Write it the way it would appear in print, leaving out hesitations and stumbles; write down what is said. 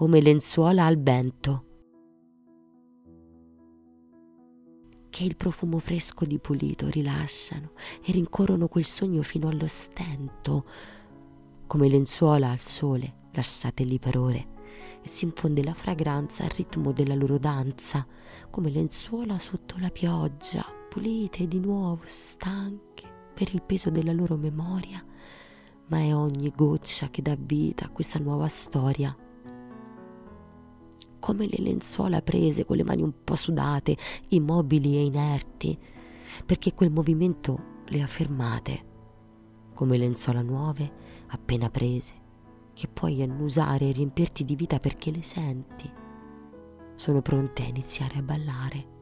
come lenzuola al vento, che il profumo fresco di pulito rilasciano e rincorrono quel sogno fino allo stento, come lenzuola al sole lasciate lì per ore, e si infonde la fragranza al ritmo della loro danza, come lenzuola sotto la pioggia, pulite di nuovo, stanche per il peso della loro memoria, ma è ogni goccia che dà vita a questa nuova storia. Come le lenzuola prese con le mani un po' sudate, immobili e inerti, perché quel movimento le ha fermate, come lenzuola nuove appena prese, che puoi annusare e riempirti di vita perché le senti. Sono pronte a iniziare a ballare.